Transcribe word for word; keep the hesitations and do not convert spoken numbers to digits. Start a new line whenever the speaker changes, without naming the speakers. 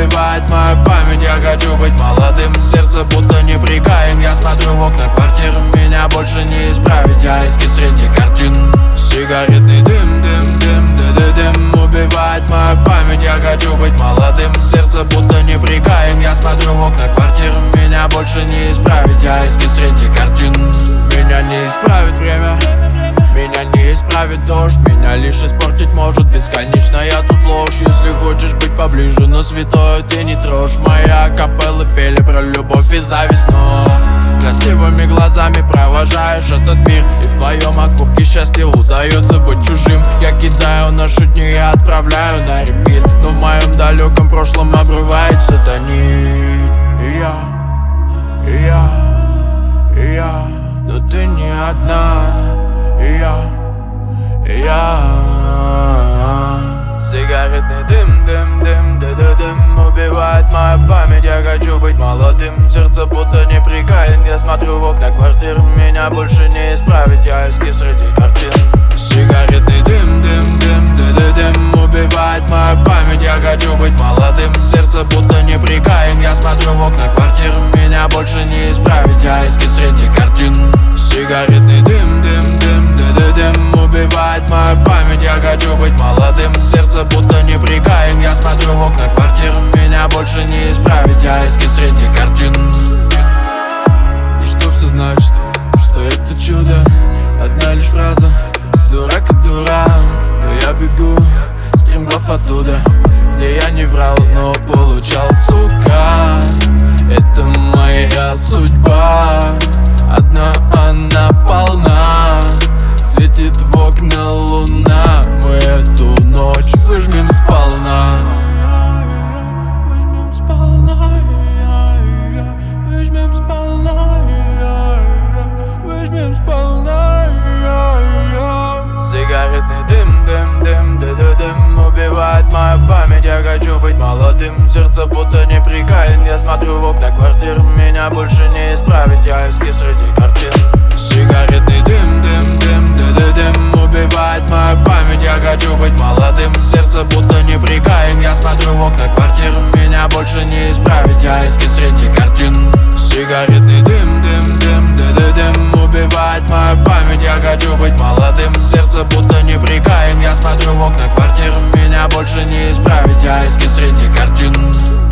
убивает мою память. Я хочу быть молодым, сердце будто неприкаян. Я смотрю в окна квартиры, меня больше не исправить. Я эскиз среди картин, сигаретный дым, дым, дым, дым, дым, дым убивает мою память. Я хочу быть молодым, сердце будто неприкаян. Я смотрю в окна квартиры, меня больше не исправить. Я эскиз среди картин, меня не исправит время, меня не исправит дождь, меня лишь испортить может бесконечная тут ложь. Если хочешь быть поближе, но святое ты не трожь. Моя капелла пели про любовь и зависть, но красивыми глазами провожаешь этот мир, и в твоем окурке счастье удается быть чужим. Я кидаю наши дни и отправляю на репит, но в моем далеком прошлом обрывается эта нить. И я, и я, и я, но ты не одна. И я, и я. Сигаретный дым, дым, дым, дым, дым, дым убивает мою память. Я хочу быть молодым, сердце будто неприкаян. Я смотрю в окна квартиры, меня больше не исправить. Я эскиз среди картин. Сигаретный дым, дым, дым, дым, дым, дым убивает мою память. Я хочу быть молодым, сердце будто неприкаян. Я смотрю в окна квартиры, меня больше не исправить. Я эскиз среди картин. Сигаретный дым, дым, дым, дым, дым, дым убивает мою память. Я хочу быть молодым, сердце будто неприкаян. Я смотрю в окна квартиры, меня больше не исправить. Я эскиз среди картин. И что все значит, что это чудо? Одна лишь фраза, дурак и дура. Но я бегу, стремглав оттуда, где я не врал, но получал, сука. Это моя судьба, одна она полна. Светит в окна луна, мы эту ночь выжмем сполна. Выжмем сполна, выжмем сполна, выжмем сполна. Сигаретный дым, дым, дым, дым, дым, дым убивает мою память. Я хочу быть молодым, сердце будто неприкаян. Я смотрю в окна квартиры, меня больше не исправить. Я эскиз среди картин. Сигаретный дым, дым, дым, дым, дым, дым убивает мою память. Я хочу быть молодым, сердце будто неприкаян. Я смотрю в окна квартиры, меня больше не исправить. Я эскиз среди картин. Сигаретный дым, дым, дым, дым, дым, дым убивает мою память. Я хочу быть молодым, сердце будто неприкаян. Я смотрю в окна квартиры, меня больше не исправить. Я эскиз среди картин.